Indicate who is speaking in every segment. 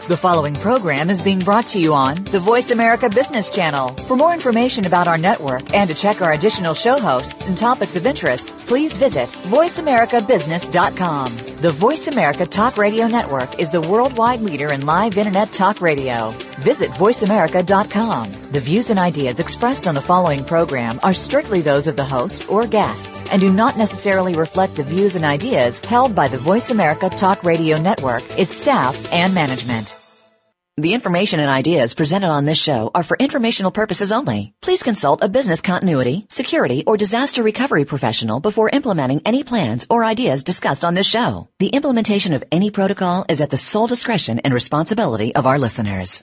Speaker 1: The following program is being brought to you on the Voice America Business Channel. For more information about our network and to check our additional show hosts and topics of interest, please visit voiceamericabusiness.com. The Voice America Talk Radio Network is the worldwide leader in live Internet talk radio. Visit voiceamerica.com. The views and ideas expressed on the following program are strictly those of the host or guests and do not necessarily reflect the views and ideas held by the Voice America Talk Radio Network, its staff, and management. The information and ideas presented on this show are for informational purposes only. Please consult a business continuity, security, or disaster recovery professional before implementing any plans or ideas discussed on this show. The implementation of any protocol is at the sole discretion and responsibility of our listeners.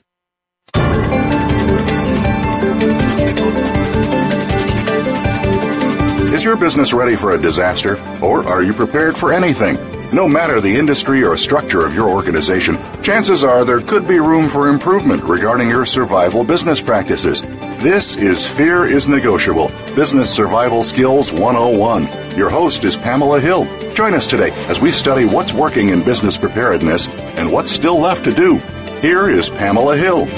Speaker 2: Is your business ready for a disaster, or are you prepared for anything? No matter the industry or structure of your organization, chances are there could be room for improvement regarding your survival business practices. This is Fear is Negotiable, Business Survival Skills 101. Your host is Pamela Hill. Join us today as we study what's working in business preparedness and what's still left to do. Here is Pamela Hill.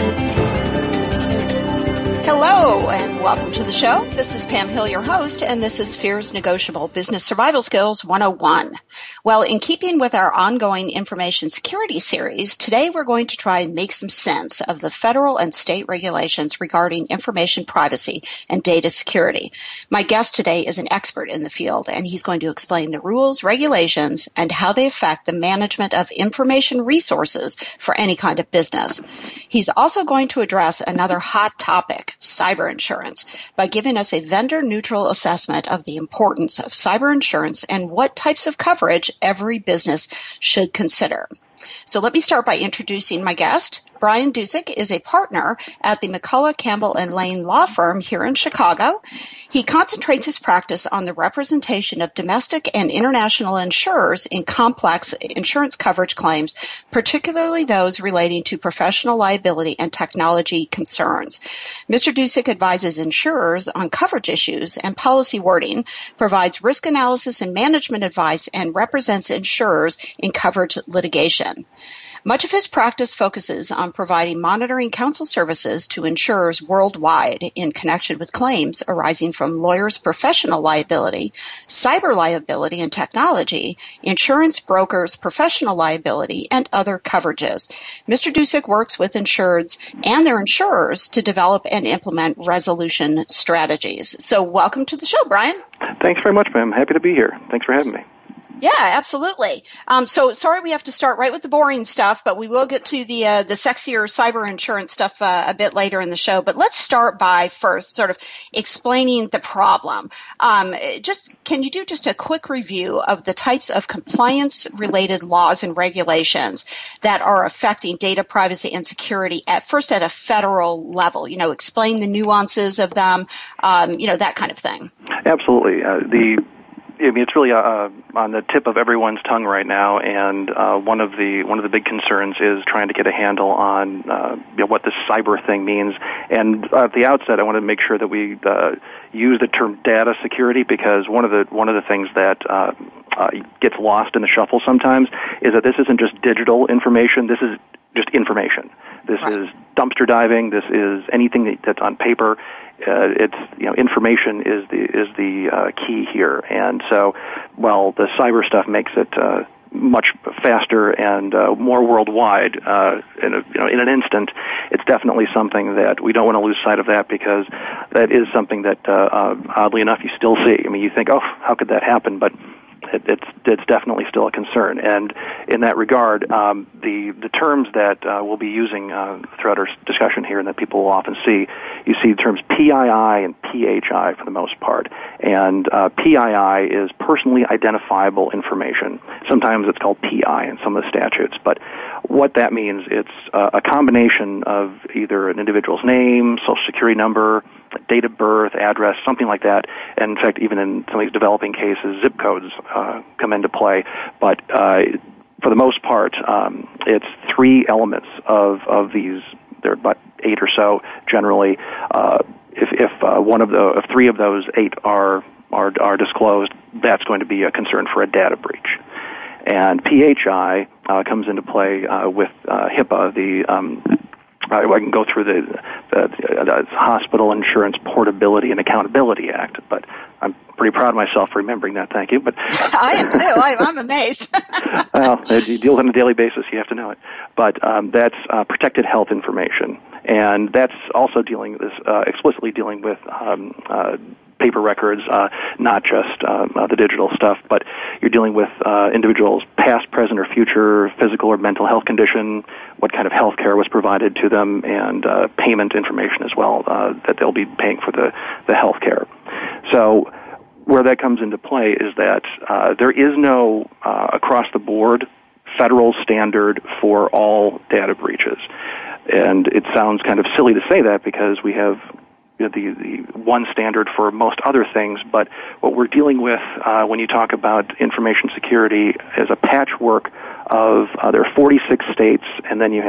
Speaker 3: Hello, and welcome to the show. This is Pam Hill, your host, and this is Fears Negotiable Business Survival Skills 101. Well, in keeping with our ongoing information security series, today we're going to try and make some sense of the federal and state regulations regarding information privacy and data security. My guest today is an expert in the field, and he's going to explain the rules, regulations, and how they affect the management of information resources for any kind of business. He's also going to address another hot topic, cyber insurance, by giving us a vendor-neutral assessment of the importance of cyber insurance and what types of coverage every business should consider. So let me start by introducing my guest. Brian Dusick is a partner at the McCullough, Campbell & Lane law firm here in Chicago. He concentrates his practice on the representation of domestic and international insurers in complex insurance coverage claims, particularly those relating to professional liability and technology concerns. Mr. Dusick advises insurers on coverage issues and policy wording, provides risk analysis and management advice, and represents insurers in coverage litigation. Much of his practice focuses on providing monitoring counsel services to insurers worldwide in connection with claims arising from lawyers' professional liability, cyber liability and technology, insurance brokers' professional liability, and other coverages. Mr. Dusick works with insureds and their insurers to develop and implement resolution strategies. So welcome to the show, Brian.
Speaker 4: Thanks very much, ma'am. Happy to be here. Thanks for having me.
Speaker 3: Yeah, absolutely. So sorry we have to start right with the boring stuff, but we will get to the sexier cyber insurance stuff a bit later in the show. But let's start by first sort of explaining the problem. Can you do just a quick review of the types of compliance-related laws and regulations that are affecting data privacy and security at a federal level? Explain the nuances of them, that kind of thing.
Speaker 4: Absolutely. It's really on the tip of everyone's tongue right now, and one of the big concerns is trying to get a handle on what this cyber thing means. And at the outset, I want to make sure that we use the term data security, because one of the things that gets lost in the shuffle sometimes is that this isn't just digital information. This is just information. This is dumpster diving. This is anything that's on paper. Information is the key here, and so while the cyber stuff makes it much faster and more worldwide in an instant, it's definitely something that we don't want to lose sight of, that because that is something that oddly enough you still see. You think, oh, how could that happen? But it's definitely still a concern. And in that regard, the terms that we'll be using throughout our discussion here and that people will often see, you see the terms PII and PHI for the most part. And PII is personally identifiable information. Sometimes it's called PI in some of the statutes. But what that means, it's a combination of either an individual's name, social security number, date of birth, address, something like that. And in fact, even in some of these developing cases, zip codes come into play. But for the most part, it's three elements of these. There are about 8 or so generally. If three of those 8 are disclosed, that's going to be a concern for a data breach. And PHI comes into play with HIPAA. I can go through the Hospital Insurance Portability and Accountability Act, but I'm pretty proud of myself for remembering that. Thank you. But
Speaker 3: I am too. I'm amazed.
Speaker 4: Well, you deal with it on a daily basis. You have to know it. But that's protected health information, and that's also explicitly dealing with paper records, not just the digital stuff, but you're dealing with individuals' past, present, or future physical or mental health condition, what kind of health care was provided to them, and payment information as well, that they'll be paying for the health care. So where that comes into play is that there is no across-the-board federal standard for all data breaches. And it sounds kind of silly to say that because we have the one standard for most other things, but what we're dealing with when you talk about information security is a patchwork of there are 46 states, and then you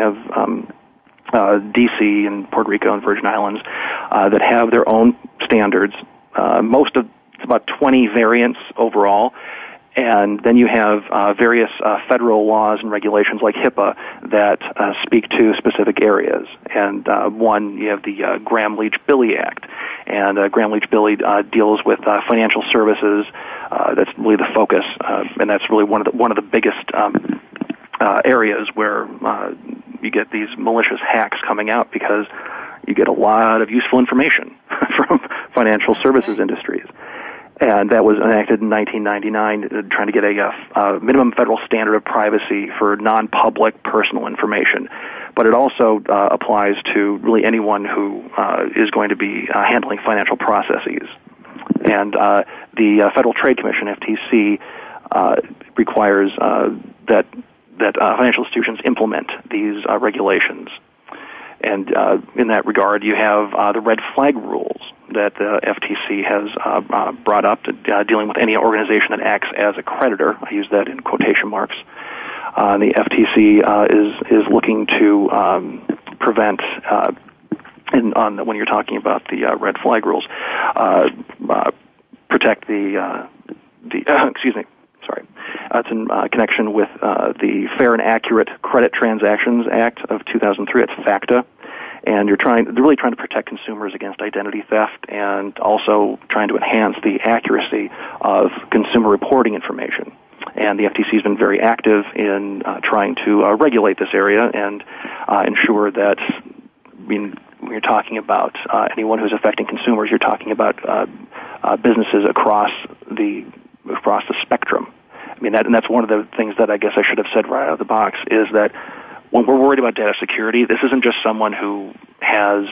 Speaker 4: have D.C. and Puerto Rico and Virgin Islands that have their own standards. It's about 20 variants overall. And then you have various federal laws and regulations like HIPAA that speak to specific areas. And one, you have the Gramm-Leach-Billy Act. And Gramm-Leach-Billy deals with financial services. That's really the focus, and that's really one of the biggest areas where you get these malicious hacks coming out because you get a lot of useful information from financial services industries. And that was enacted in 1999, trying to get a minimum federal standard of privacy for non-public personal information. But it also applies to really anyone who is going to be handling financial processes. And the Federal Trade Commission, FTC, requires that financial institutions implement these regulations. And in that regard, you have the red flag rules that the FTC has brought up to dealing with any organization that acts as a creditor. I use that in quotation marks. The FTC is looking to prevent, when you're talking about the red flag rules, protect the excuse me. Sorry. It's in connection with the Fair and Accurate Credit Transactions Act of 2003. It's FACTA. And they're really trying to protect consumers against identity theft and also trying to enhance the accuracy of consumer reporting information. And the FTC has been very active in trying to regulate this area and ensure that, when you're talking about anyone who's affecting consumers, you're talking about businesses across the spectrum. I mean, that's one of the things that I guess I should have said right out of the box is that when we're worried about data security, this isn't just someone who has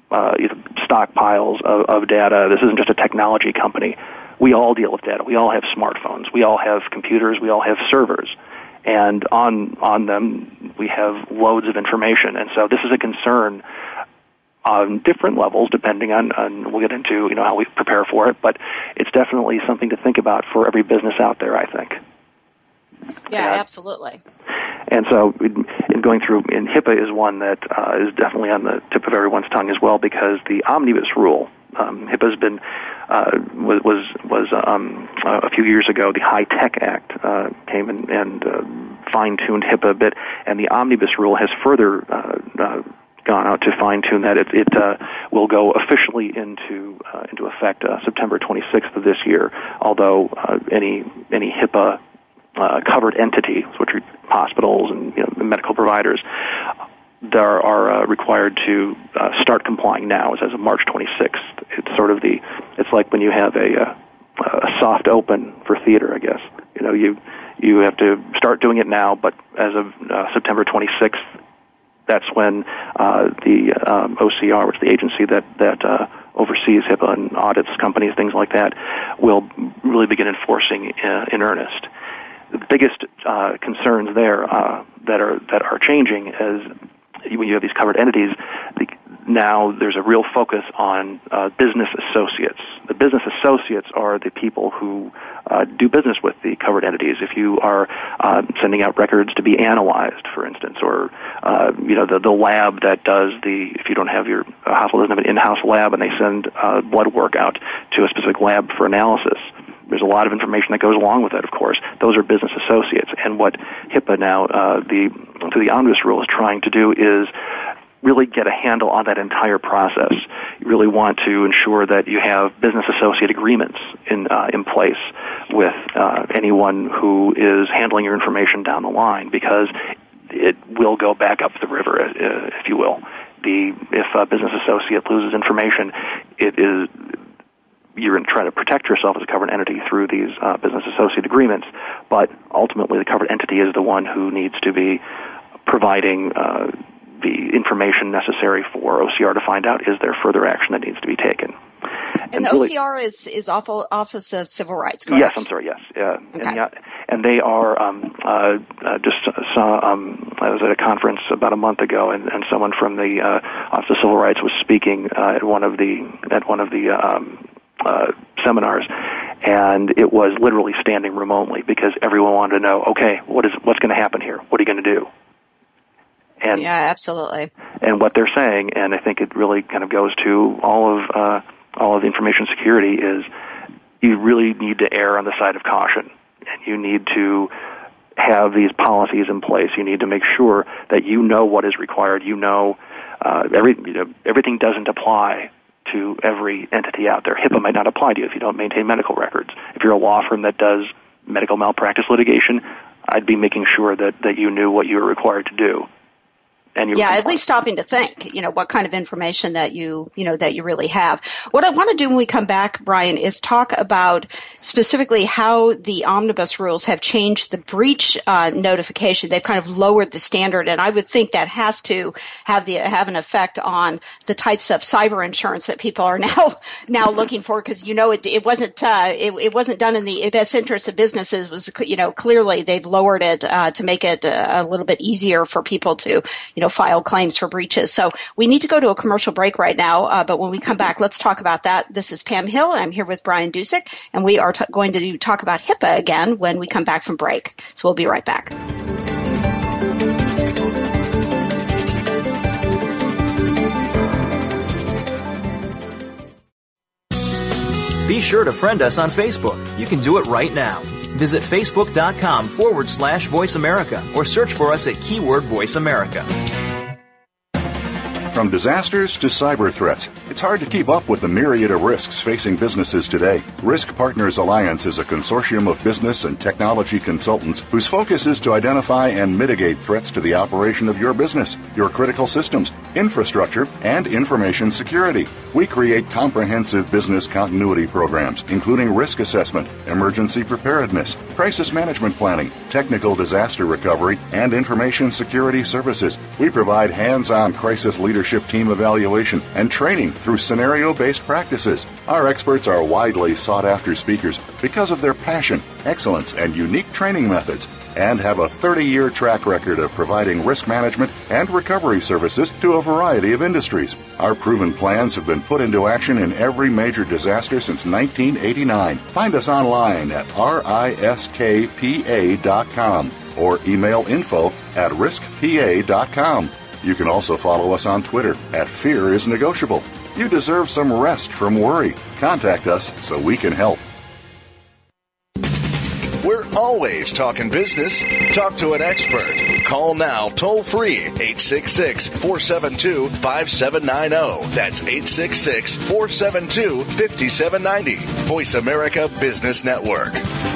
Speaker 4: stockpiles of data. This isn't just a technology company. We all deal with data. We all have smartphones. We all have computers. We all have servers. And on them, we have loads of information. And so this is a concern on different levels, depending on we'll get into how we prepare for it. But it's definitely something to think about for every business out there, I think.
Speaker 3: Yeah, absolutely.
Speaker 4: And so in going through, and HIPAA is one that is definitely on the tip of everyone's tongue as well, because the omnibus rule, HIPAA has been, was a few years ago, the HITECH Act came and fine-tuned HIPAA a bit, and the omnibus rule has further gone out to fine-tune that. It will go officially into effect September 26th of this year, although any HIPAA covered entities, which are hospitals and medical providers, are required to start complying now as of March 26th. It's sort of it's like when you have a soft open for theater, I guess. You have to start doing it now, but as of September 26th, that's when the OCR, which is the agency that oversees HIPAA and audits companies, things like that, will really begin enforcing in earnest. The biggest concerns there that are changing is when you have these covered entities, now there's a real focus on business associates. The business associates are the people who do business with the covered entities. If you are sending out records to be analyzed, for instance, or the lab that does if you don't have your hospital doesn't have an in-house lab and they send blood work out to a specific lab for analysis, there's a lot of information that goes along with it, of course. Those are business associates. And what HIPAA now, through the Omnibus Rule, is trying to do is really get a handle on that entire process. You really want to ensure that you have business associate agreements in place with anyone who is handling your information down the line, because it will go back up the river, if you will. If a business associate loses information, you're going to try to protect yourself as a covered entity through these business associate agreements, but ultimately the covered entity is the one who needs to be providing the information necessary for OCR to find out, is there further action that needs to be taken.
Speaker 3: And the really, OCR is Office of Civil Rights, correct?
Speaker 4: Yes, I'm sorry, yes.
Speaker 3: Okay.
Speaker 4: And they are, just saw, I was at a conference about a month ago, and someone from the Office of Civil Rights was speaking at one of the seminars, and it was literally standing room only, because everyone wanted to know, okay, what's going to happen here? What are you going to do? And,
Speaker 3: yeah, absolutely.
Speaker 4: And what they're saying, and I think it really kind of goes to all of information security, is you really need to err on the side of caution, and you need to have these policies in place. You need to make sure that you know what is required. Everything doesn't apply to every entity out there. HIPAA might not apply to you if you don't maintain medical records. If you're a law firm that does medical malpractice litigation, I'd be making sure that you knew what you were required to do.
Speaker 3: At least stopping to think, what kind of information that you really have. What I want to do when we come back, Brian, is talk about specifically how the Omnibus rules have changed the breach notification. They've kind of lowered the standard, and I would think that has to have an effect on the types of cyber insurance that people are now looking for, because it wasn't done in the best interest of businesses. It was clearly they've lowered it to make it a little bit easier for people to file claims for breaches. So we need to go to a commercial break right now, but when we come back, let's talk about that. This is Pam Hill, and I'm here with Brian Dusek, and we are going to talk about HIPAA again when we come back from break. So we'll be right back.
Speaker 5: Be sure to friend us on Facebook. You can do it right now. Visit Facebook.com/Voice America or search for us at keyword Voice America.
Speaker 2: From disasters to cyber threats, it's hard to keep up with the myriad of risks facing businesses today. Risk Partners Alliance is a consortium of business and technology consultants whose focus is to identify and mitigate threats to the operation of your business, your critical systems, infrastructure, and information security. We create comprehensive business continuity programs, including risk assessment, emergency preparedness, crisis management planning, technical disaster recovery, and information security services. We provide hands-on crisis leadership team evaluation and training through scenario-based practices. Our experts are widely sought-after speakers because of their passion, excellence, and unique training methods, and have a 30-year track record of providing risk management and recovery services to a variety of industries. Our proven plans have been put into action in every major disaster since 1989. Find us online at riskpa.com or email info@riskpa.com. You can also follow us on Twitter @FearIsNegotiable. You deserve some rest from worry. Contact us so we can help.
Speaker 6: We're always talking business. Talk to an expert. Call now toll free 866-472-5790. That's 866-472-5790. Voice America Business Network.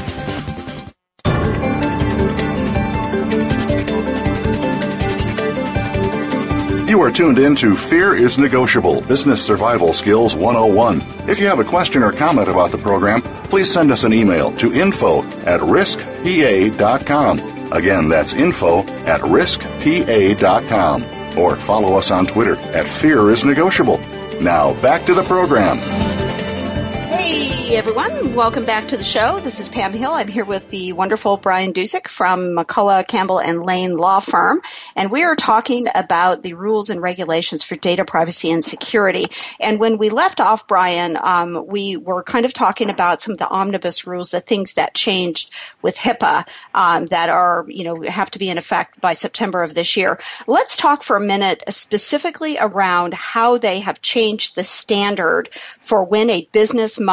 Speaker 2: You are tuned in to Fear is Negotiable, Business Survival Skills 101. If you have a question or comment about the program, please send us an email to info@riskpa.com. Again, that's info@riskpa.com. Or follow us on Twitter @FearIsNegotiable. Now, back to the program.
Speaker 3: Hey, everyone. Welcome back to the show. This is Pam Hill. I'm here with the wonderful Brian Dusek from McCullough, Campbell, and Lane Law Firm. And we are talking about the rules and regulations for data privacy and security. And when we left off, Brian, we were kind of talking about some of the omnibus rules, the things that changed with HIPAA that are, have to be in effect by September of this year. Let's talk for a minute specifically around how they have changed the standard for when a business must notify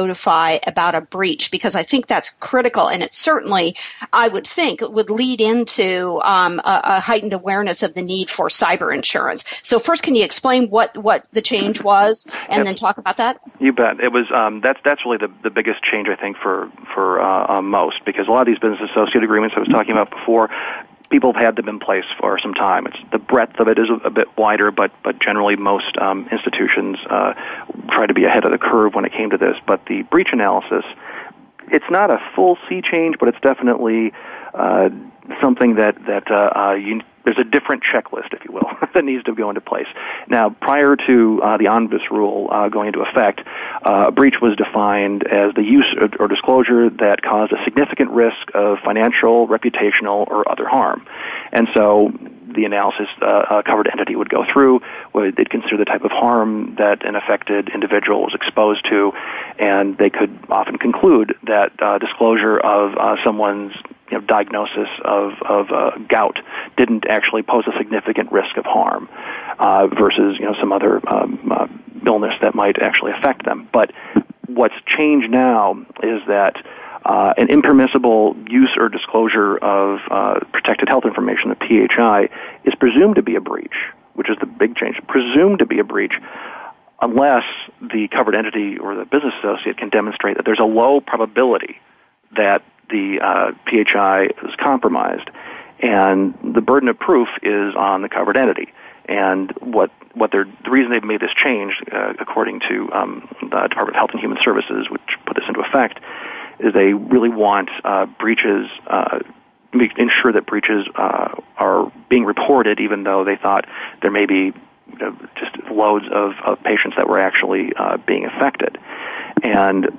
Speaker 3: notify about a breach? Because I think that's critical, and it certainly, I would think, would lead into a heightened awareness of the need for cyber insurance. So first, can you explain what the change was, and then talk about that?
Speaker 4: You bet. It was that's really the biggest change, I think, for most, because a lot of these business associate agreements I was talking about before, people have had them in place for some time. The breadth of it is a bit wider, but generally most institutions try to be ahead of the curve when it came to this. But the breach analysis, it's not a full sea change, but it's definitely something that there's a different checklist, if you will, that needs to go into place. Now, prior to the omnibus rule going into effect, a breach was defined as the use or disclosure that caused a significant risk of financial, reputational, or other harm. And so the analysis covered entity would go through, they'd consider the type of harm that an affected individual was exposed to, and they could often conclude that disclosure of someone's diagnosis of gout didn't actually pose a significant risk of harm versus some other illness that might actually affect them. But what's changed now is that an impermissible use or disclosure of protected health information, the PHI, is presumed to be a breach, which is the big change. Presumed to be a breach unless the covered entity or the business associate can demonstrate that there's a low probability that the PHI is compromised, and the burden of proof is on the covered entity. And the reason they've made this change, according to the Department of Health and Human Services, which put this into effect, is they really want breaches, ensure that breaches are being reported, even though they thought there may be just loads of patients that were actually being affected. And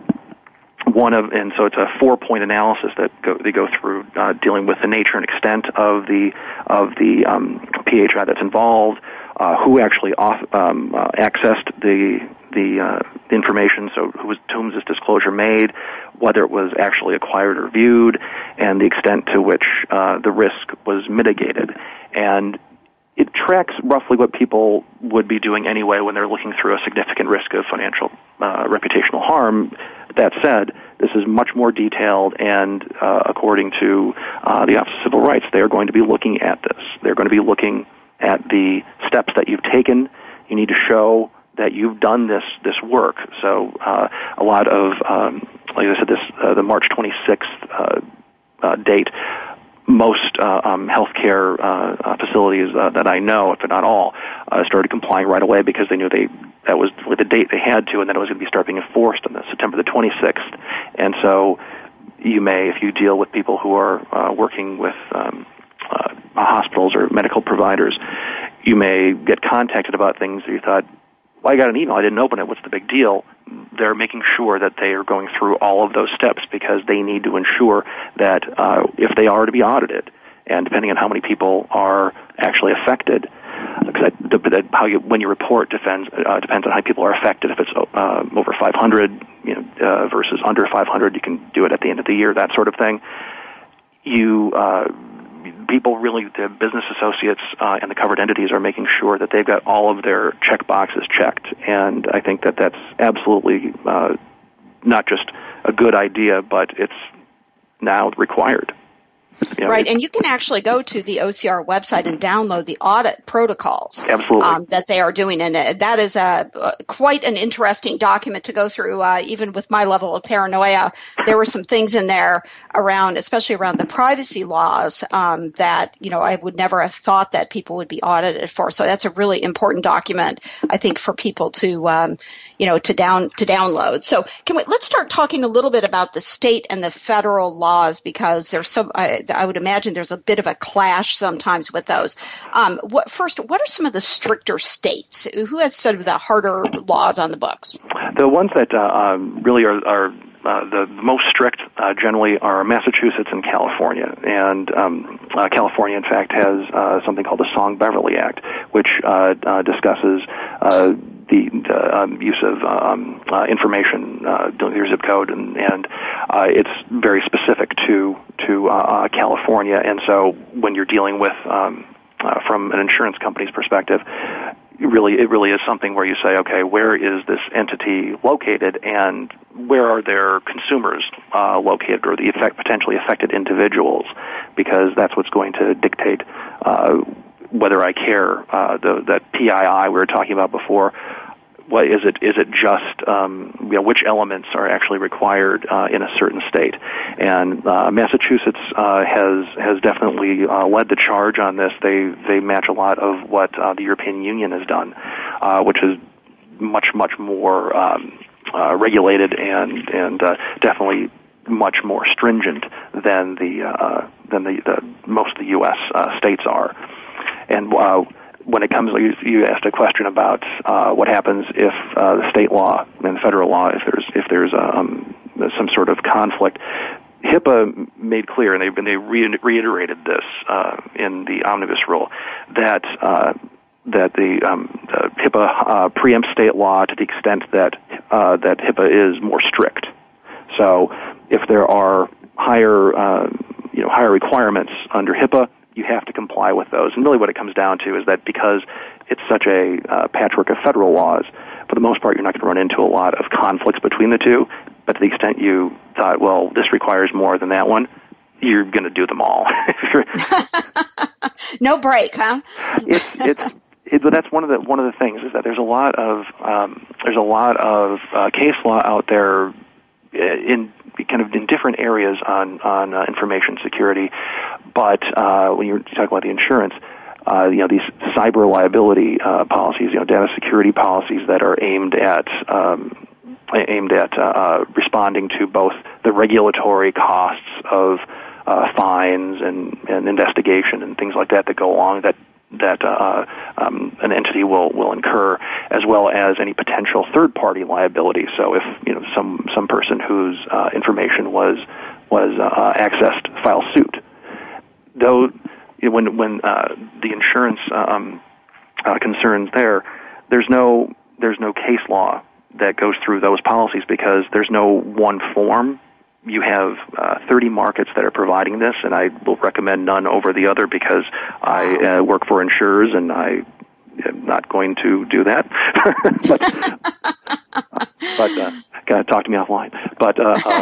Speaker 4: so it's a 4-point analysis that they go through, dealing with the nature and extent of the PHI that's involved, who actually accessed the information, so to whom was this disclosure made, whether it was actually acquired or viewed, and the extent to which the risk was mitigated. And it tracks roughly what people would be doing anyway when they're looking through a significant risk of financial reputational harm. That said, this is much more detailed, and according to the Office of Civil Rights, they are going to be looking at this. They're going to be looking at the steps that you've taken. You need to show that you've done this work. So a lot of, like I said, the March 26th date, most healthcare facilities that I know, if not all, started complying right away because they knew that was the date they had to, and then it was going to start being enforced on September the 26th. And so you may, if you deal with people who are working with hospitals or medical providers, you may get contacted about things that you thought, well, I got an email, I didn't open it, what's the big deal? They're making sure that they are going through all of those steps because they need to ensure that if they are to be audited, and depending on how many people are actually affected, because when you report depends on how many people are affected. If it's over 500, versus under 500, you can do it at the end of the year, that sort of thing. People really, the business associates and the covered entities are making sure that they've got all of their check boxes checked. And I think that that's absolutely not just a good idea, but it's now required.
Speaker 3: Right, and you can actually go to the OCR website and download the audit protocols that they are doing, and that is quite an interesting document to go through. Even with my level of paranoia, there were some things in there especially around the privacy laws that I would never have thought that people would be audited for. So that's a really important document, I think, for people to download. So let's start talking a little bit about the state and the federal laws, because there's I would imagine there's a bit of a clash sometimes with those. What are some of the stricter states? Who has sort of the harder laws on the books?
Speaker 4: The ones that really are the most strict generally are Massachusetts and California. And California, in fact, has something called the Song-Beverly Act, which discusses the use of information, your zip code, and it's very specific to California. And so when you're dealing with, from an insurance company's perspective, it really is something where you say, okay, where is this entity located, and where are their consumers located, or the potentially affected individuals, because that's what's going to dictate whether I care. That PII we were talking about before. What is it? Is it just which elements are actually required in a certain state? And Massachusetts has definitely led the charge on this. They match a lot of what the European Union has done, which is much more regulated and definitely much more stringent than the most of the U.S. states are. And when it comes, you asked a question about what happens if the state law and federal law, if there's some sort of conflict. HIPAA made clear, and they reiterated this in the omnibus rule, that the HIPAA preempts state law to the extent that HIPAA is more strict. So if there are higher requirements under HIPAA, you have to comply with those. And really what it comes down to is that because it's such a patchwork of federal laws, for the most part you're not going to run into a lot of conflicts between the two, but to the extent you thought, well, this requires more than that one, you're going to do them all.
Speaker 3: No break, huh?
Speaker 4: But that's one of the things, is that there's a lot of case law out there in different areas on information security. But when you talk about the insurance, these cyber liability policies, data security policies that are aimed at responding to both the regulatory costs of fines and investigation and things like that go along that an entity will incur, as well as any potential third-party liability. So if some person whose information was accessed files suit, though when the insurance concerns there's no case law that goes through those policies, because there's no one form. You have 30 markets that are providing this, and I will recommend none over the other, because I work for insurers, and I am not going to do that. but gotta talk to me offline. But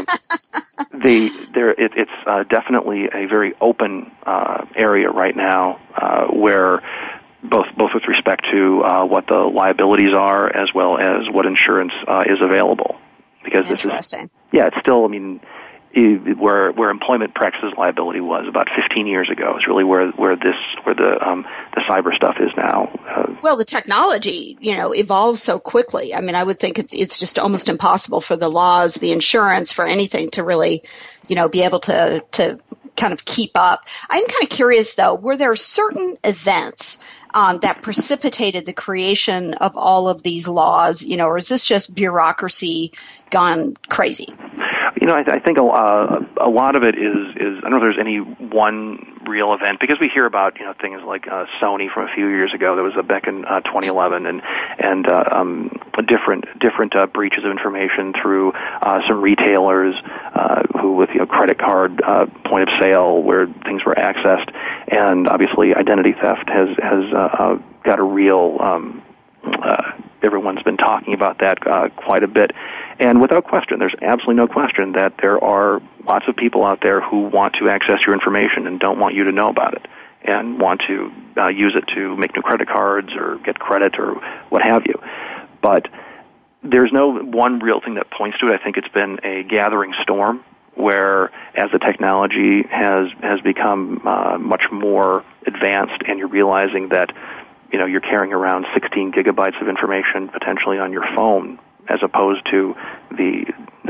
Speaker 4: it's definitely a very open area right now, where both with respect to what the liabilities are, as well as what insurance is available. Because
Speaker 3: Interesting.
Speaker 4: It's still, where employment practices liability was about 15 years ago is really where the cyber stuff is now.
Speaker 3: Well, the technology, evolves so quickly. I would think it's just almost impossible for the laws, the insurance, for anything to really, be able to kind of keep up. I'm kind of curious, though, were there certain events that precipitated the creation of all of these laws, or is this just bureaucracy gone crazy?
Speaker 4: I think a lot of it is I don't know if there's any one real event, because we hear about things like Sony from a few years ago. That was back in 2011, and different breaches of information through some retailers who with credit card point of sale where things were accessed, and obviously identity theft has got a real. Everyone's been talking about that quite a bit. And without question, there's absolutely no question that there are lots of people out there who want to access your information and don't want you to know about it, and want to use it to make new credit cards or get credit or what have you. But there's no one real thing that points to it. I think it's been a gathering storm where, as the technology has become much more advanced, and you're realizing that you're carrying around 16 gigabytes of information potentially on your phone, as opposed to the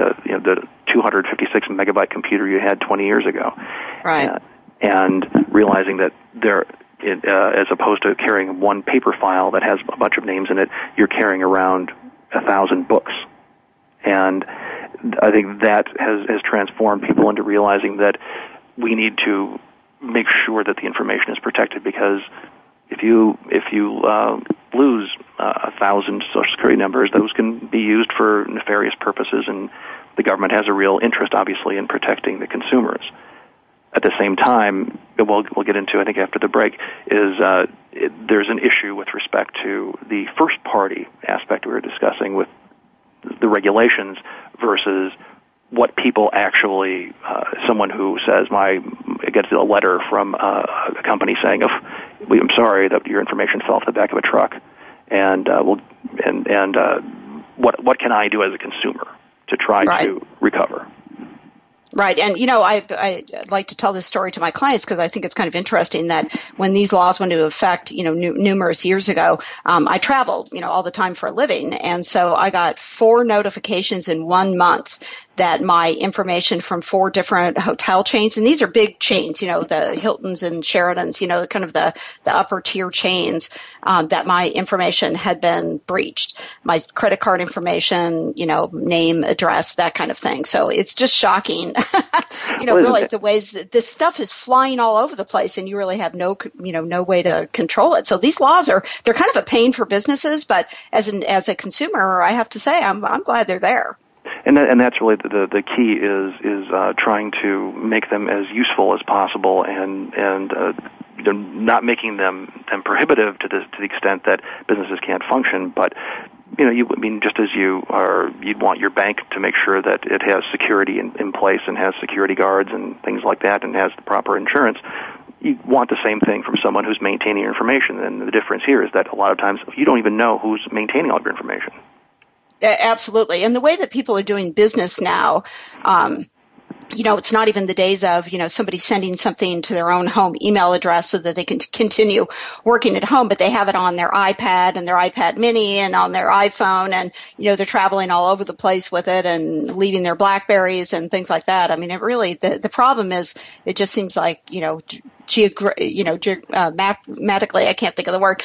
Speaker 4: 256 megabyte computer you had 20 years ago.
Speaker 3: Right.
Speaker 4: And realizing that as opposed to carrying one paper file that has a bunch of names in it, you're carrying around 1,000 books. And I think that has transformed people into realizing that we need to make sure that the information is protected, because if you lose 1,000 Social Security numbers, those can be used for nefarious purposes, and the government has a real interest, obviously, in protecting the consumers. at the same time, we'll get into, I think, after the break, is there's an issue with respect to the first-party aspect we were discussing with the regulations versus what people actually, someone who says, gets a letter from a company saying, I'm sorry that your information fell off the back of a truck, and what can I do as a consumer to try to recover?
Speaker 3: Right. And, I like to tell this story to my clients because I think it's kind of interesting that when these laws went into effect, numerous years ago, I traveled, all the time for a living. And so I got 4 notifications in 1 month that my information from 4 different hotel chains, and these are big chains, the Hiltons and Sheratons, kind of the upper tier chains, that my information had been breached. My credit card information, name, address, that kind of thing. So it's just shocking. Really the ways that this stuff is flying all over the place and you really have no way to control it. So these laws they're kind of a pain for businesses, but as a consumer, I have to say I'm glad they're there.
Speaker 4: And that's really the key is trying to make them as useful as possible and not making them prohibitive to the extent that businesses can't function, but just as you'd want your bank to make sure that it has security in place and has security guards and things like that and has the proper insurance, you want the same thing from someone who's maintaining your information. And the difference here is that a lot of times you don't even know who's maintaining all of your information.
Speaker 3: Absolutely. And the way that people are doing business now, it's not even the days of, somebody sending something to their own home email address so that they can continue working at home, but they have it on their iPad and their iPad mini and on their iPhone, and, they're traveling all over the place with it and leaving their BlackBerries and things like that. I mean, it really, the problem is it just seems like, mathematically, I can't think of the word,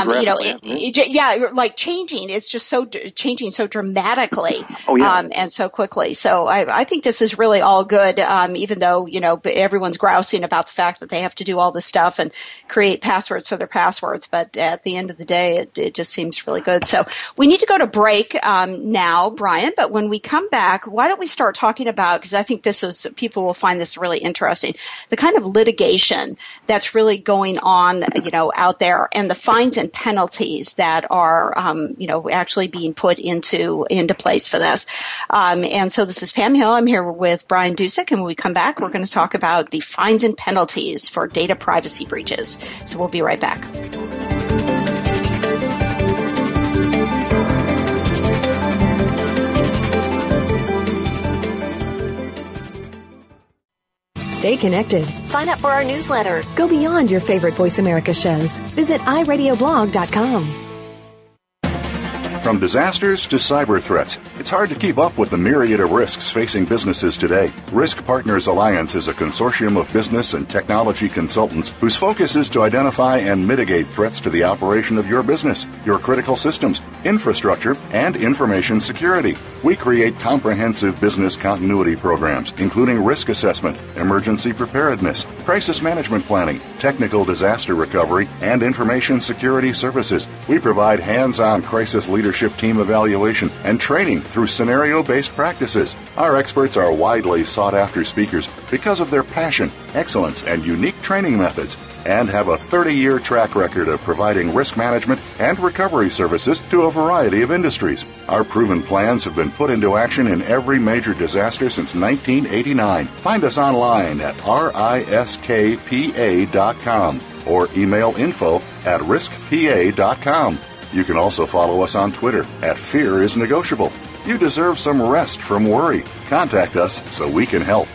Speaker 3: like changing. It's just changing so dramatically, and so quickly. So I think this is really all good, even though, everyone's grousing about the fact that they have to do all this stuff and create passwords for their passwords. But at the end of the day, it just seems really good. So we need to go to break now, Brian. But when we come back, why don't we start talking about, because I think people will find this really interesting, the kind of litigation that's really going on, out there, and the fines and penalties that are, actually being put into place for this. And so this is Pam Hill. I'm here with Brian Dusek, and when we come back, we're going to talk about the fines and penalties for data privacy breaches. So we'll be right back.
Speaker 7: Stay connected. Sign up for our newsletter. Go beyond your favorite Voice America shows. Visit iradioblog.com.
Speaker 2: From disasters to cyber threats, it's hard to keep up with the myriad of risks facing businesses today. Risk Partners Alliance is a consortium of business and technology consultants whose focus is to identify and mitigate threats to the operation of your business, your critical systems, infrastructure, and information security. We create comprehensive business continuity programs, including risk assessment, emergency preparedness, crisis management planning, technical disaster recovery, and information security services. We provide hands-on crisis leadership team evaluation and training through scenario-based practices. Our experts are widely sought-after speakers because of their passion, excellence, and unique training methods, and have a 30-year track record of providing risk management and recovery services to a variety of industries. Our proven plans have been put into action in every major disaster since 1989. Find us online at riskpa.com or email info@riskpa.com. You can also follow us on Twitter @FearIsNegotiable. You deserve some rest from worry. Contact us so we can help.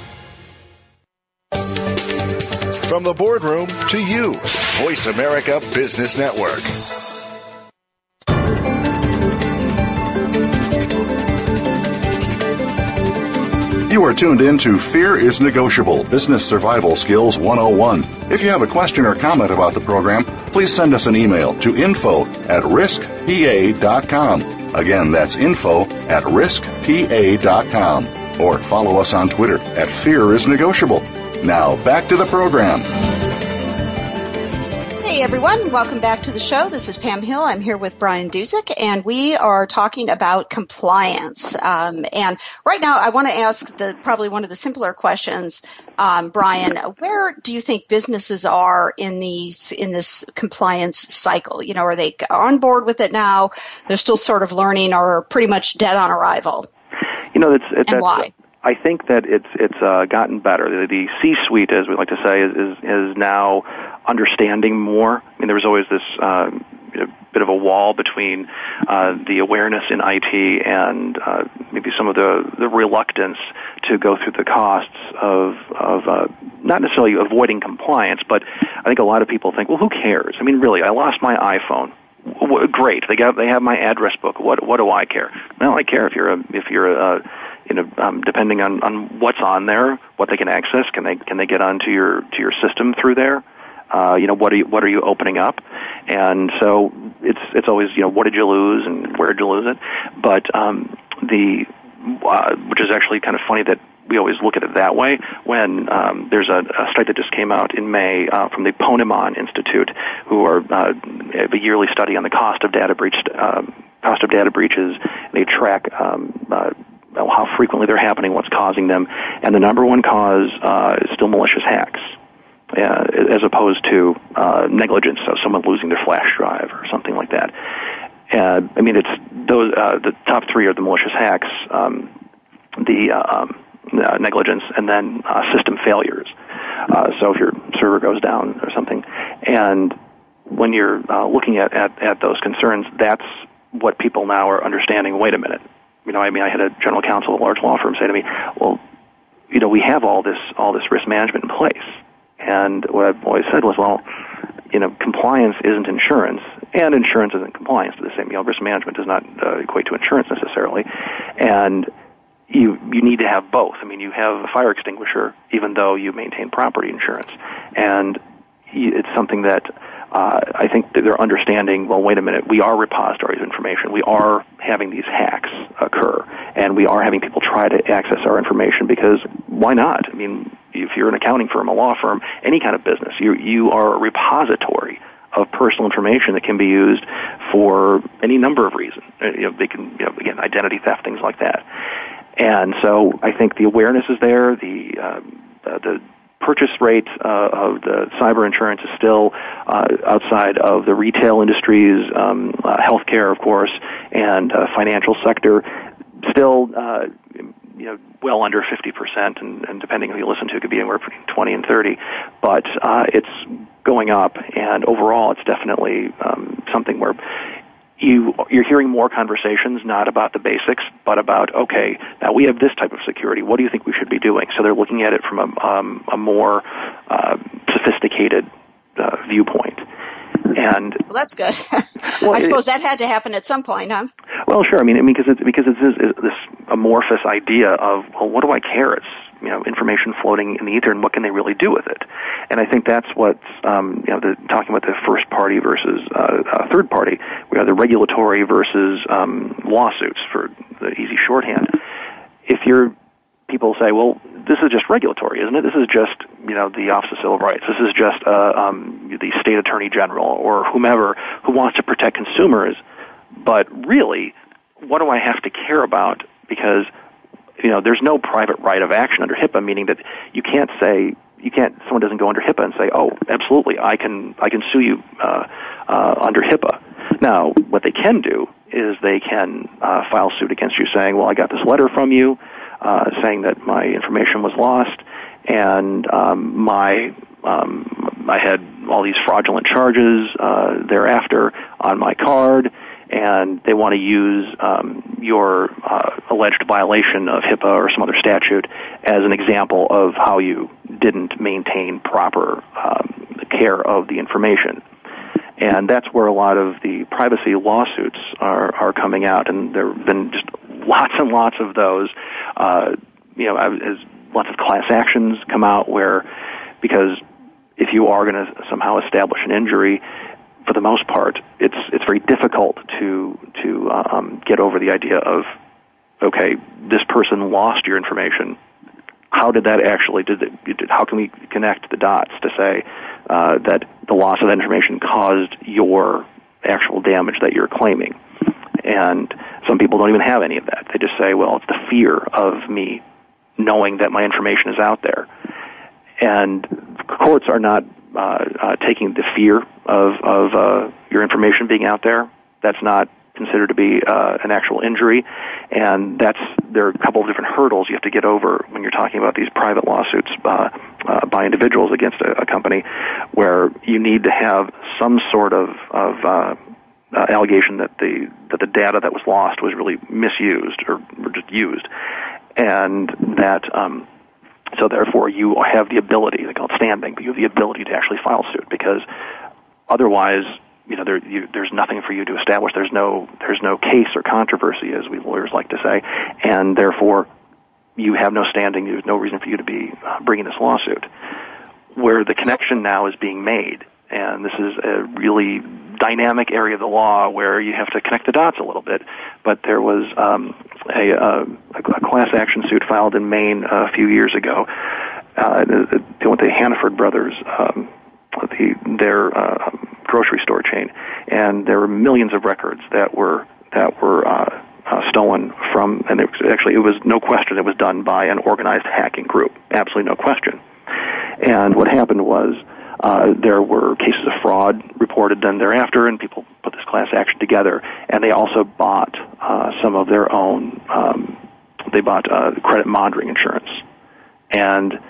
Speaker 6: From the boardroom to you, Voice America Business Network.
Speaker 2: You are tuned in to Fear is Negotiable, Business Survival Skills 101. If you have a question or comment about the program, please send us an email to info@riskpa.com. Again, that's info@riskpa.com. Or follow us on Twitter @FearIsNegotiable. Now, back to the program.
Speaker 3: Hey, Hey everyone, welcome back to the show. This is Pam Hill. I'm here with Brian Dusick, and we are talking about compliance. And right now, I want to ask probably one of the simpler questions, Brian. Where do you think businesses are in this compliance cycle? You know, are they on board with it now? They're still sort of learning, or pretty much dead on arrival?
Speaker 4: You know,
Speaker 3: and why?
Speaker 4: I think that it's gotten better. The C-suite, as we like to say, is now understanding more. I mean, there was always this bit of a wall between the awareness in IT and maybe some of the reluctance to go through the costs of not necessarily avoiding compliance, but I think a lot of people think, well, who cares? I mean, really, I lost my iPhone. Great, they have my address book. What do I care? Well, I care if you're depending on what's on there, what they can access. Can they get onto your system through there? What are you opening up? And so it's always, what did you lose and where did you lose it? But which is actually kind of funny that we always look at it that way when there's a study that just came out in May from the Ponemon Institute, who are a yearly study on the cost of data breaches. They track how frequently they're happening, what's causing them, and the number one cause is still malicious hacks, as opposed to negligence, so someone losing their flash drive or something like that. I mean, it's those. The top three are the malicious hacks, negligence, and then system failures. So if your server goes down or something, and when you're looking at those concerns, that's what people now are understanding. Wait a minute. I had a general counsel of a large law firm say to me, well, we have all this risk management in place. And what I've always said was, well, compliance isn't insurance, and insurance isn't compliance to the same. Risk management does not equate to insurance necessarily. And you need to have both. I mean, you have a fire extinguisher, even though you maintain property insurance. And it's something that I think that they're understanding, well, wait a minute, we are repositories of information. We are having these hacks occur, and we are having people try to access our information because why not? I mean, if you're an accounting firm, a law firm, any kind of business, you are a repository of personal information that can be used for any number of reasons. They can, again, identity theft, things like that. And so I think the awareness is there. The purchase rate of the cyber insurance is still outside of the retail industries, healthcare, of course, and financial sector, still well under 50%, and depending who you listen to, it could be anywhere between 20 and 30. But it's going up, and overall, it's definitely something where you're hearing more conversations, not about the basics, but about, okay, now we have this type of security. What do you think we should be doing? So they're looking at it from a more sophisticated viewpoint. And
Speaker 3: well, that's good. Well, I suppose that had to happen at some point, huh?
Speaker 4: Well, sure. I mean, because it's this amorphous idea of, well, what do I care? It's information floating in the ether, and what can they really do with it? And I think that's what's talking about the first party versus third party. We have the regulatory versus lawsuits for the easy shorthand. If people say, well, this is just regulatory, isn't it? This is just the Office of Civil Rights. This is just the State Attorney General or whomever who wants to protect consumers. But really, what do I have to care about? Because there's no private right of action under HIPAA, meaning that someone doesn't go under HIPAA and say, oh, absolutely, I can sue you under HIPAA. Now, what they can do is they can file suit against you saying, well, I got this letter from you saying that my information was lost, and I had all these fraudulent charges thereafter on my card, and they want to use your alleged violation of HIPAA or some other statute as an example of how you didn't maintain proper care of the information. And that's where a lot of the privacy lawsuits are coming out, and there have been just lots and lots of those. As lots of class actions come out because if you are going to somehow establish an injury, for the most part, it's very difficult to get over the idea of, okay, this person lost your information. How did that actually? How can we connect the dots to say, that the loss of that information caused your actual damage that you're claiming. And some people don't even have any of that. They just say, well, it's the fear of me knowing that my information is out there. And courts are not taking the fear of your information being out there. That's not considered to be an actual injury, and there are a couple of different hurdles you have to get over when you're talking about these private lawsuits by individuals against a company, where you need to have some sort of allegation that the data that was lost was really misused or just used, and that so therefore you have the ability, they call it standing, but you have the ability to actually file suit, because otherwise, there's nothing for you to establish. There's no case or controversy, as we lawyers like to say, and therefore you have no standing. There's no reason for you to be bringing this lawsuit. Where the connection now is being made, and this is a really dynamic area of the law where you have to connect the dots a little bit. But there was a class action suit filed in Maine a few years ago. With the Hannaford brothers, their grocery store chain, and there were millions of records that were stolen from, and it was no question it was done by an organized hacking group, absolutely no question. And what happened was there were cases of fraud reported then thereafter, and people put this class action together, and they also bought some of their own. They bought credit monitoring insurance, and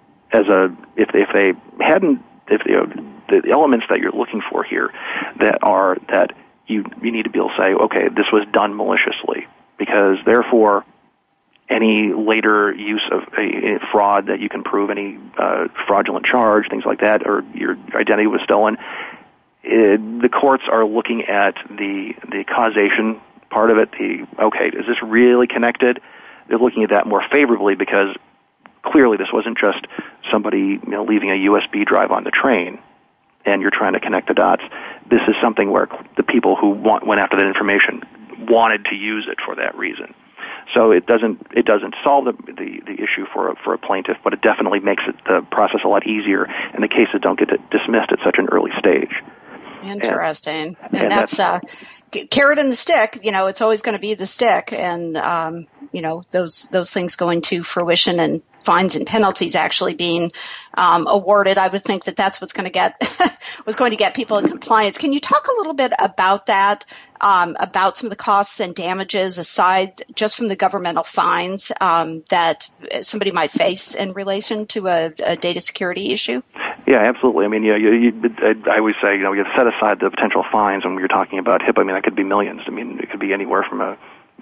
Speaker 4: the elements that you're looking for here that you need to be able to say, okay, this was done maliciously, because therefore any later use of a fraud that you can prove, any fraudulent charge, things like that, or your identity was stolen, the courts are looking at the causation part of it. Okay, is this really connected? They're looking at that more favorably, because clearly this wasn't just somebody leaving a USB drive on the train and you're trying to connect the dots. This is something where the people who went after that information wanted to use it for that reason. So it doesn't solve the issue for a plaintiff, but it definitely makes the process a lot easier, and the cases don't get dismissed at such an early stage.
Speaker 3: Interesting. And that's carrot and the stick. It's always going to be the stick, and those things going to fruition and fines and penalties actually being awarded. I would think that that's what's going to get people in compliance. Can you talk a little bit about that? About some of the costs and damages aside just from the governmental fines that somebody might face in relation to a data security issue?
Speaker 4: Yeah, absolutely. I mean, I always say, you have to set aside the potential fines when you're talking about HIPAA. I mean, that could be millions. I mean, it could be anywhere from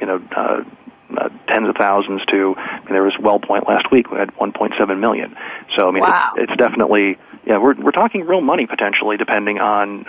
Speaker 4: tens of thousands to, there was WellPoint last week. We had 1.7 million. So, I mean, wow. It's definitely, we're talking real money potentially, depending on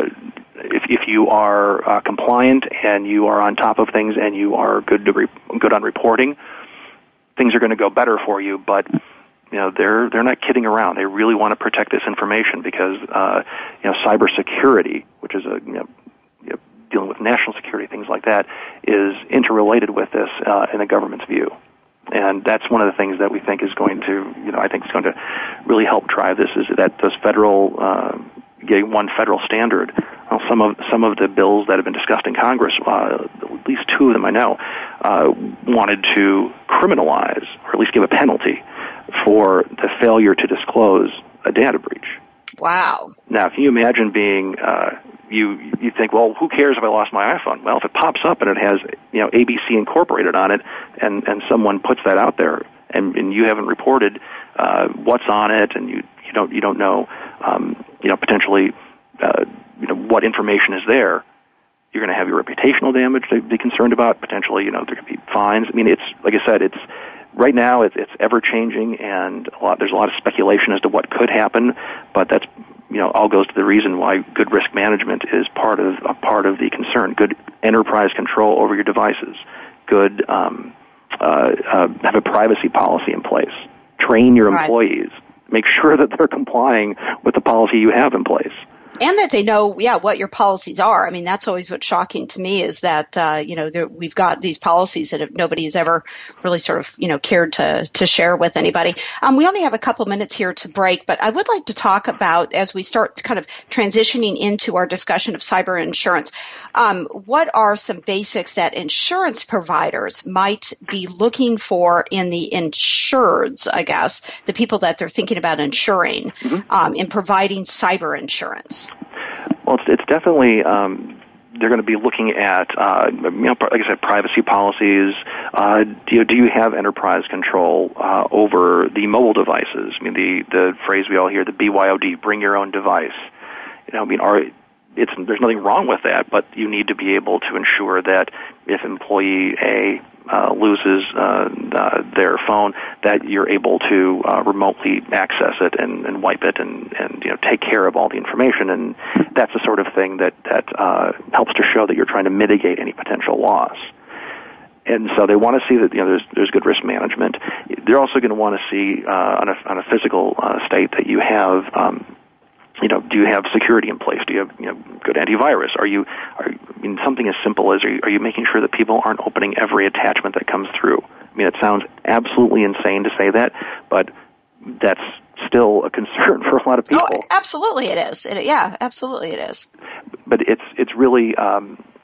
Speaker 4: if you are compliant and you are on top of things and you are good on reporting, things are going to go better for you. But they're not kidding around. They really want to protect this information, because cybersecurity, which is dealing with national security, things like that, is interrelated with this in the government's view. And that's one of the things that we think is going to, I think is going to really help drive this, is that those getting one federal standard. Some of the bills that have been discussed in Congress, at least two of them I know, wanted to criminalize, or at least give a penalty for the failure to disclose a data breach.
Speaker 3: Wow.
Speaker 4: Now, can you imagine being, you think, well, who cares if I lost my iPhone? Well, if it pops up and it has, ABC Incorporated on it, and someone puts that out there, and you haven't reported what's on it, and you don't know, potentially, what information is there, you're going to have your reputational damage to be concerned about. Potentially, there could be fines. I mean, it's like I said, right now it's ever changing, and there's a lot of speculation as to what could happen. But that's all goes to the reason why good risk management is part of the concern. Good enterprise control over your devices. Good have a privacy policy in place. Train your employees. Make sure that they're complying with the policy you have in place.
Speaker 3: And that they know, what your policies are. I mean, that's always what's shocking to me is that, we've got these policies that nobody has ever really sort of, cared to share with anybody. We only have a couple minutes here to break, but I would like to talk about, as we start kind of transitioning into our discussion of cyber insurance, what are some basics that insurance providers might be looking for in the insureds, I guess, the people that they're thinking about insuring, in providing cyber insurance?
Speaker 4: Well, it's definitely they're going to be looking at, like I said, privacy policies. Do you have enterprise control over the mobile devices? I mean, the phrase we all hear, the BYOD, bring your own device. There's nothing wrong with that, but you need to be able to ensure that if employee A loses their phone, that you're able to remotely access it and wipe it and take care of all the information. And that's the sort of thing that helps to show that you're trying to mitigate any potential loss. And so they want to see that there's good risk management. They're also going to want to see on a physical state that you have. Do you have security in place? Do you have good antivirus? Something as simple as are you making sure that people aren't opening every attachment that comes through? I mean, it sounds absolutely insane to say that, but that's still a concern for a lot of people.
Speaker 3: Oh, absolutely it is. Absolutely it is.
Speaker 4: But it's really I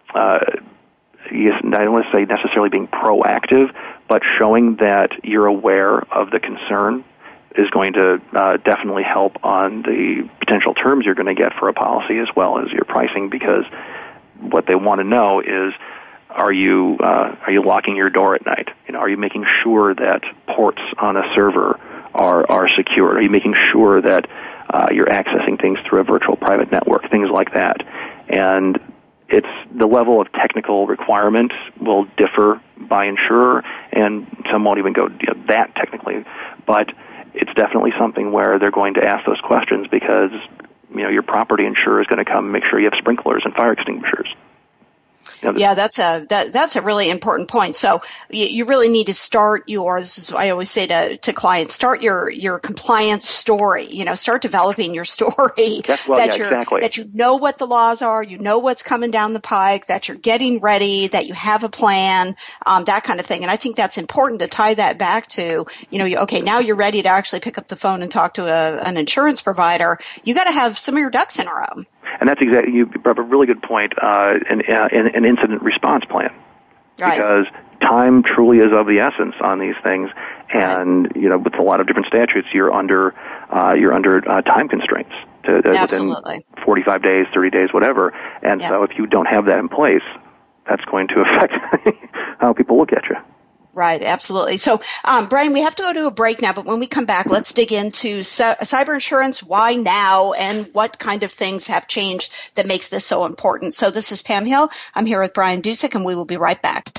Speaker 4: don't want to say necessarily being proactive, but showing that you're aware of the concern is going to definitely help on the potential terms you're going to get for a policy as well as your pricing, because what they want to know is, are you locking your door at night? Are you making sure that ports on a server are secured? Are you making sure that you're accessing things through a virtual private network, things like that? And it's the level of technical requirement will differ by insurer, and some won't even go that technically, but it's definitely something where they're going to ask those questions because, your property insurer is going to come and make sure you have sprinklers and fire extinguishers.
Speaker 3: That's a really important point. So you really need to start I always say to clients, start your compliance story. Start developing your story.
Speaker 4: Exactly.
Speaker 3: That you know what the laws are, you know what's coming down the pike, that you're getting ready, that you have a plan, that kind of thing. And I think that's important to tie that back to, now you're ready to actually pick up the phone and talk to an insurance provider. You got to have some of your ducks in a row.
Speaker 4: And that's exactly, you brought up a really good point, an incident response plan. Right. Because time truly is of the essence on these things. And, with a lot of different statutes, you're under time constraints within 45 days, 30 days, whatever. And so if you don't have that in place, that's going to affect how people look at you.
Speaker 3: Right, absolutely. So, Brian, we have to go to a break now, but when we come back, let's dig into cyber insurance, why now, and what kind of things have changed that makes this so important. So this is Pam Hill. I'm here with Brian Dusek, and we will be right back.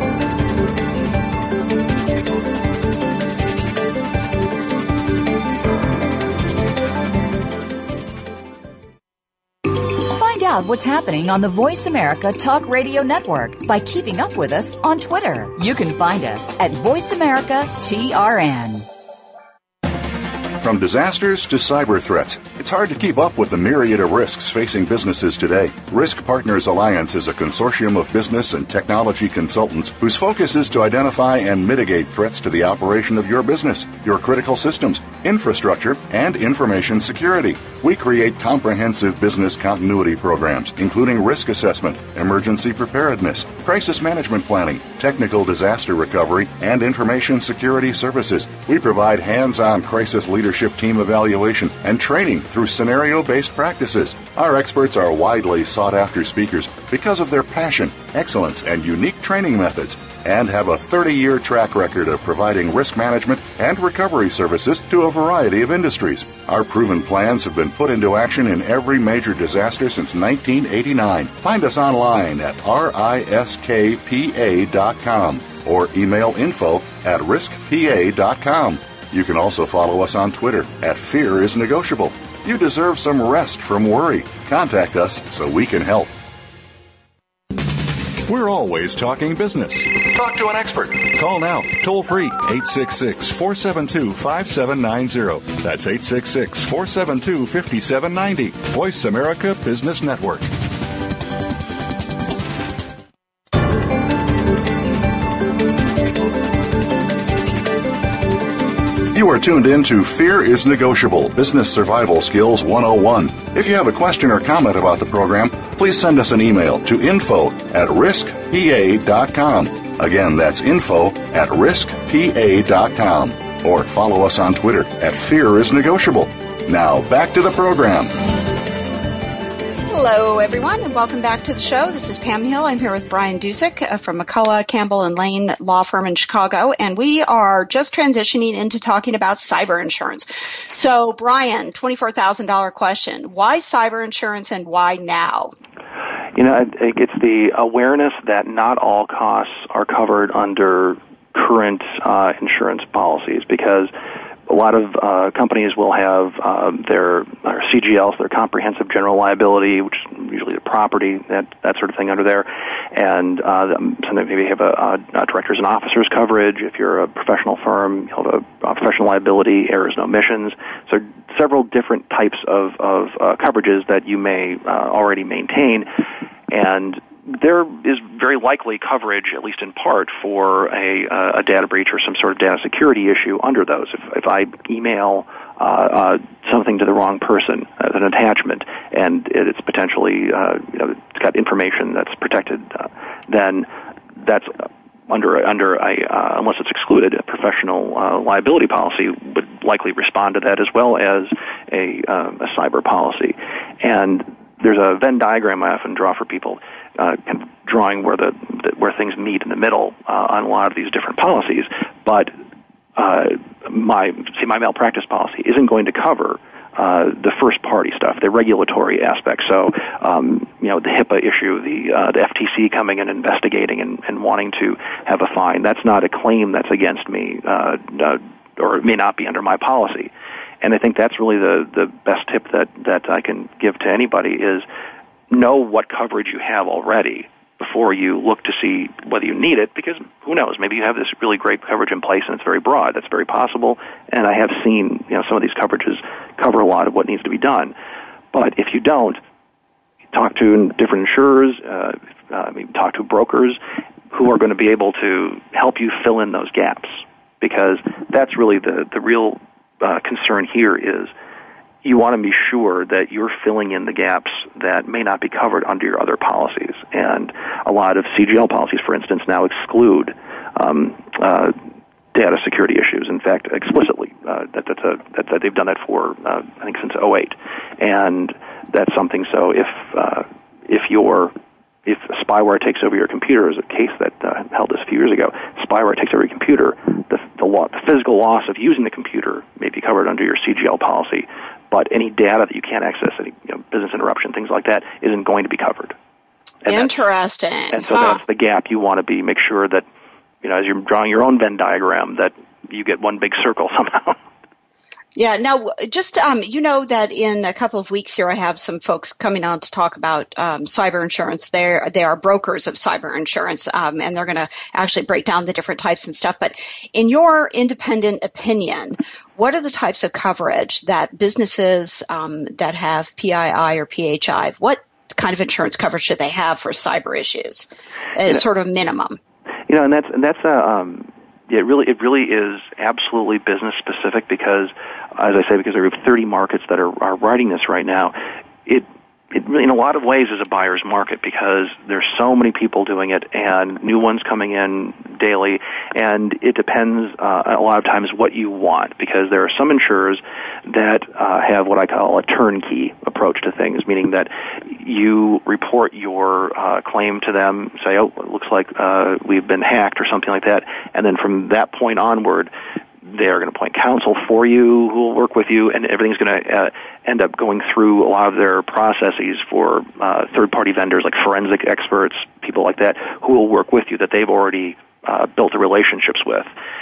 Speaker 1: Find out what's happening on the Voice America Talk Radio Network by keeping up with us on Twitter. You can find us at Voice America TRN.
Speaker 2: From disasters to cyber threats, it's hard to keep up with the myriad of risks facing businesses today. Risk Partners Alliance is a consortium of business and technology consultants whose focus is to identify and mitigate threats to the operation of your business, your critical systems, infrastructure, and information security. We create comprehensive business continuity programs, including risk assessment, emergency preparedness, crisis management planning, technical disaster recovery, and information security services. We provide hands-on crisis leadership team evaluation and training through scenario-based practices. Our experts are widely sought-after speakers because of their passion, excellence, and unique training methods, and have a 30-year track record of providing risk management and recovery services to a variety of industries. Our proven plans have been put into action in every major disaster since 1989. Find us online at riskpa.com or email info@riskpa.com. You can also follow us on Twitter at Fear is Negotiable. You deserve some rest from worry. Contact us so we can help. We're always talking business. Talk to an expert. Call now, toll free, 866-472-5790. That's 866-472-5790. Voice America Business Network. You are tuned in to Fear is Negotiable, Business Survival Skills 101. If you have a question or comment about the program, please send us an email to info@riskpa.com. Again, that's info@riskpa.com. Or follow us on Twitter @FearIsNegotiable. Now, back to the program.
Speaker 3: Hello, everyone, and welcome back to the show. This is Pam Hill. I'm here with Brian Dusick from McCullough, Campbell & Lane Law Firm in Chicago, and we are just transitioning into talking about cyber insurance. So, Brian, $24,000 question. Why cyber insurance and why now?
Speaker 4: You know, I think it's the awareness that not all costs are covered under current insurance policies, because a lot of companies will have their CGLs, their comprehensive general liability, which is usually the property, that sort of thing under there. And sometimes maybe you have a directors and officers coverage. If you're a professional firm, you'll have a professional liability, errors and omissions. So several different types of coverages that you may already maintain. And there is very likely coverage, at least in part, for a data breach or some sort of data security issue under those. If I email something to the wrong person as an attachment, and it's potentially it's got information that's protected, then that's under a unless it's excluded, a professional liability policy would likely respond to that, as well as a cyber policy. And there's a Venn diagram I often draw for people, kind of drawing where things meet in the middle on a lot of these different policies. But my malpractice policy isn't going to cover the first party stuff, the regulatory aspects. So the HIPAA issue, the FTC coming and investigating and wanting to have a fine. That's not a claim that's against me, or it may not be under my policy. And I think that's really the best tip that I can give to anybody is know what coverage you have already before you look to see whether you need it, because who knows, maybe you have this really great coverage in place and it's very broad. That's very possible, and I have seen some of these coverages cover a lot of what needs to be done. But if you don't, talk to different insurers, maybe talk to brokers who are going to be able to help you fill in those gaps, because that's really the real concern here is you want to be sure that you're filling in the gaps that may not be covered under your other policies. And a lot of CGL policies, for instance, now exclude data security issues. In fact, explicitly, that they've done that for I think since 2008. And that's something. So if spyware takes over your computer, is a case that held this a few years ago. Spyware takes over your computer. The physical loss of using the computer may be covered under your CGL policy, but any data that you can't access, any business interruption, things like that, isn't going to be covered. And
Speaker 3: interesting.
Speaker 4: And so that's the gap you want to make sure that, as you're drawing your own Venn diagram, that you get one big circle somehow.
Speaker 3: Yeah. Now, just that in a couple of weeks here, I have some folks coming on to talk about cyber insurance. They are brokers of cyber insurance, and they're going to actually break down the different types and stuff. But in your independent opinion, what are the types of coverage that businesses that have PII or PHI, what kind of insurance coverage should they have for cyber issues? Sort of minimum.
Speaker 4: And that's it really is absolutely business specific, because, as I say, because there are 30 markets that are writing this right now. It really, in a lot of ways, is a buyer's market, because there's so many people doing it and new ones coming in daily, and it depends a lot of times what you want, because there are some insurers that have what I call a turnkey approach to things, meaning that you report your claim to them, say, oh, it looks like we've been hacked or something like that, and then from that point onward, they're going to appoint counsel for you who will work with you, and everything's going to end up going through a lot of their processes for third-party vendors like forensic experts, people like that, who will work with you that they've already built the relationships with.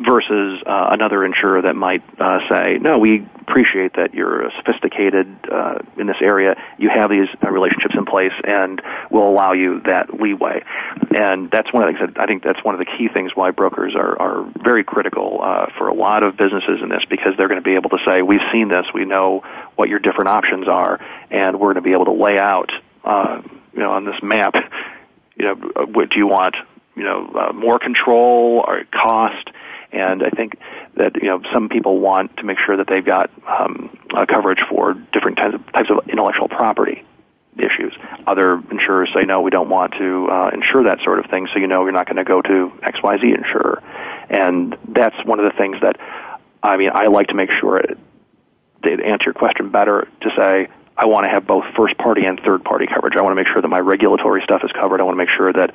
Speaker 4: versus another insurer that might say, no, we appreciate that you're sophisticated in this area. You have these relationships in place, and we'll allow you that leeway. And that's one of the things that I think that's one of the key things why brokers are very critical for a lot of businesses in this, because they're going to be able to say, we've seen this, we know what your different options are, and we're going to be able to lay out, on this map, what do you want, more control or cost. And I think that some people want to make sure that they've got coverage for different types of intellectual property issues. Other insurers say, no, we don't want to insure that sort of thing, so you're not going to go to XYZ insurer. And that's one of the things that, I like to make sure, to answer your question better, to say, I want to have both first-party and third-party coverage. I want to make sure that my regulatory stuff is covered. I want to make sure that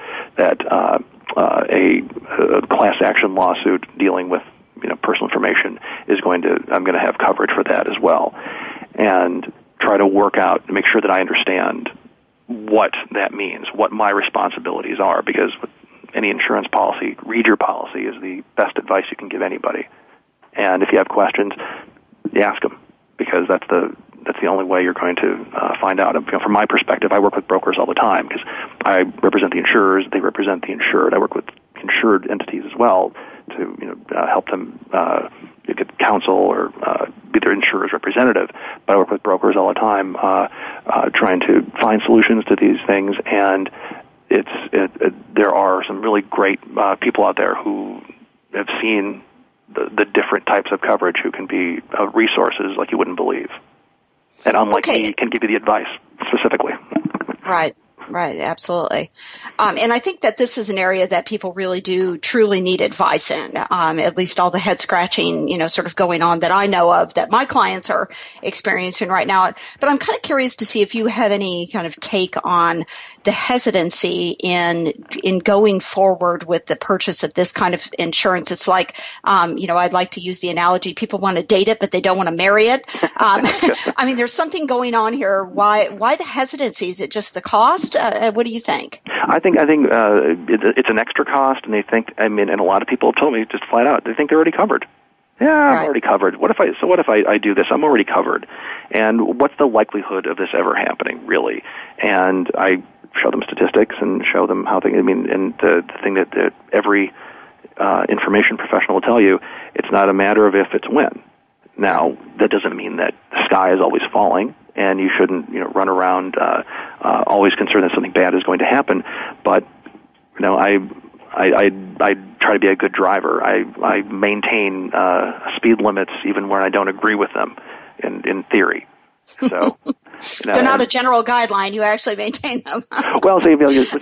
Speaker 4: a class action lawsuit dealing with personal information I'm going to have coverage for that as well, and try to work out and make sure that I understand what that means, what my responsibilities are. Because with any insurance policy, read your policy is the best advice you can give anybody. And if you have questions, you ask them, because that's the only way you're going to find out. From my perspective, I work with brokers all the time because I represent the insurers, they represent the insured. I work with insured entities as well to help them get counsel or be their insurer's representative. But I work with brokers all the time trying to find solutions to these things, and there are some really great people out there who have seen the different types of coverage, who can be resources like you wouldn't believe. And unlike me, can give you the advice specifically.
Speaker 3: Right, absolutely. And I think that this is an area that people really do truly need advice in, at least all the head scratching, sort of going on that I know of that my clients are experiencing right now. But I'm kind of curious to see if you have any kind of take on the hesitancy in going forward with the purchase of this kind of insurance. It's like, I'd like to use the analogy, people want to date it, but they don't want to marry it. There's something going on here. Why the hesitancy? Is it just the cost? What do you think? I think
Speaker 4: it's an extra cost, and they think, and a lot of people have told me just flat out, they think they're already covered. Yeah, I'm already covered. What if I do this? I'm already covered. And what's the likelihood of this ever happening, really? And I show them statistics and show them how things, and the thing that every information professional will tell you, it's not a matter of if, it's when. Now, that doesn't mean that the sky is always falling, and you shouldn't, run around always concerned that something bad is going to happen. But, I try to be a good driver. I maintain speed limits even when I don't agree with them, in theory. So
Speaker 3: they're not a general guideline. You actually maintain them.
Speaker 4: Well, say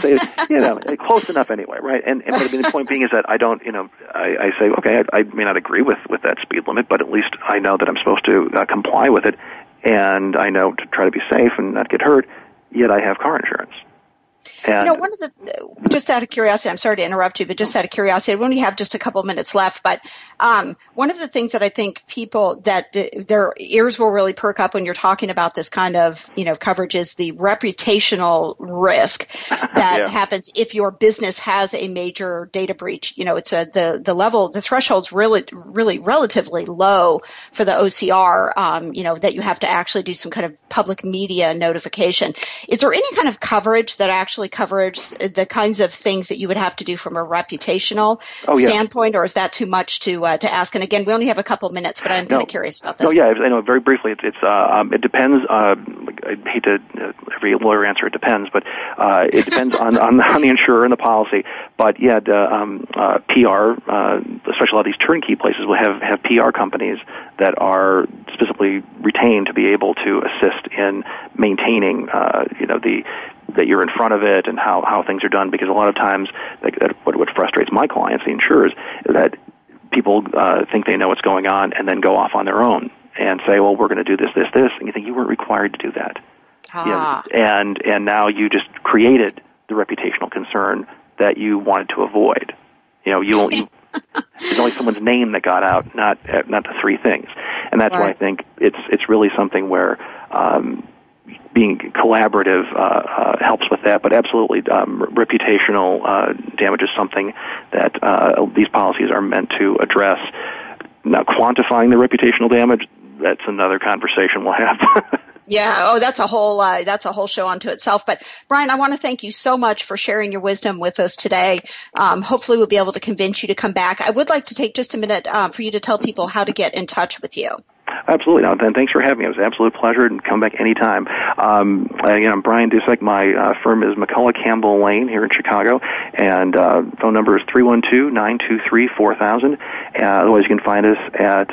Speaker 4: close enough anyway, right? And the point being is that I don't, I say, okay, I may not agree with that speed limit, but at least I know that I'm supposed to comply with it, and I know to try to be safe and not get hurt. Yet I have car insurance. And
Speaker 3: one of just out of curiosity, I'm sorry to interrupt you, but just out of curiosity, we only have just a couple of minutes left, but one of the things that I think people, that their ears will really perk up when you're talking about this kind of, coverage is the reputational risk that happens if your business has a major data breach. It's the threshold's really, really relatively low for the OCR, that you have to actually do some kind of public media notification. Is there any kind of coverage that actually covers the kinds of things that you would have to do from a reputational standpoint, or is that too much to ask? And again, we only have a couple of minutes, but I'm kind of curious about this.
Speaker 4: I know. Very briefly, it depends. I hate to every lawyer answer. It depends, but it depends on the insurer and the policy. But PR, especially a lot of these turnkey places, will have PR companies that are specifically retained to be able to assist in maintaining, that you're in front of it and how things are done, because a lot of times what frustrates my clients, the insurers, is that people think they know what's going on and then go off on their own and say, well, we're going to do this, and you think you weren't required to do that. And now you just created the reputational concern that you wanted to avoid. It's only someone's name that got out, not the three things. And that's why I think it's really something where being collaborative helps with that. But absolutely, reputational damage is something that these policies are meant to address. Now, quantifying the reputational damage, that's another conversation we'll have.
Speaker 3: Yeah. Oh, that's a whole show unto itself. But Brian, I want to thank you so much for sharing your wisdom with us today. Hopefully we'll be able to convince you to come back. I would like to take just a minute for you to tell people how to get in touch with you.
Speaker 4: Absolutely. Now, then, thanks for having me. It was an absolute pleasure, and come back anytime. Again, I'm Brian Dusek. My firm is McCullough Campbell Lane here in Chicago, and phone number is 312-923-4000. Otherwise, you can find us at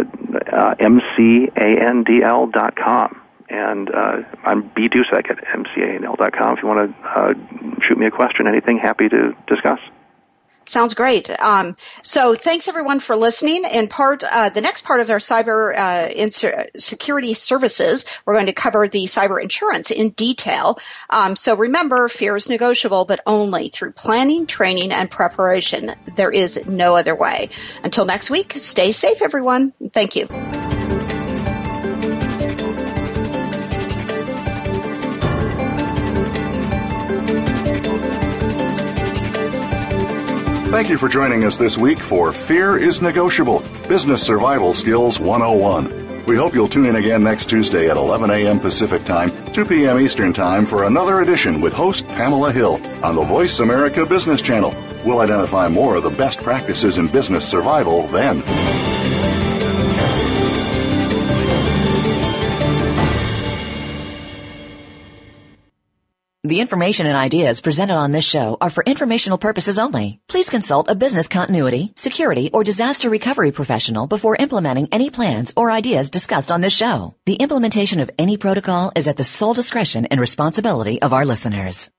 Speaker 4: mcandl.com. And I'm B. Dusek at mcandl.com. If you want to shoot me a question, anything, happy to discuss.
Speaker 3: Sounds great. So thanks everyone for listening. In the next part of our cyber security services, we're going to cover the cyber insurance in detail. So remember, fear is negotiable, but only through planning, training, and preparation. There is no other way. Until next week, stay safe, everyone. Thank you.
Speaker 2: Thank you for joining us this week for Fear is Negotiable, Business Survival Skills 101. We hope you'll tune in again next Tuesday at 11 a.m. Pacific Time, 2 p.m. Eastern Time for another edition with host Pamela Hill on the Voice America Business Channel. We'll identify more of the best practices in business survival then.
Speaker 1: The information and ideas presented on this show are for informational purposes only. Please consult a business continuity, security, or disaster recovery professional before implementing any plans or ideas discussed on this show. The implementation of any protocol is at the sole discretion and responsibility of our listeners.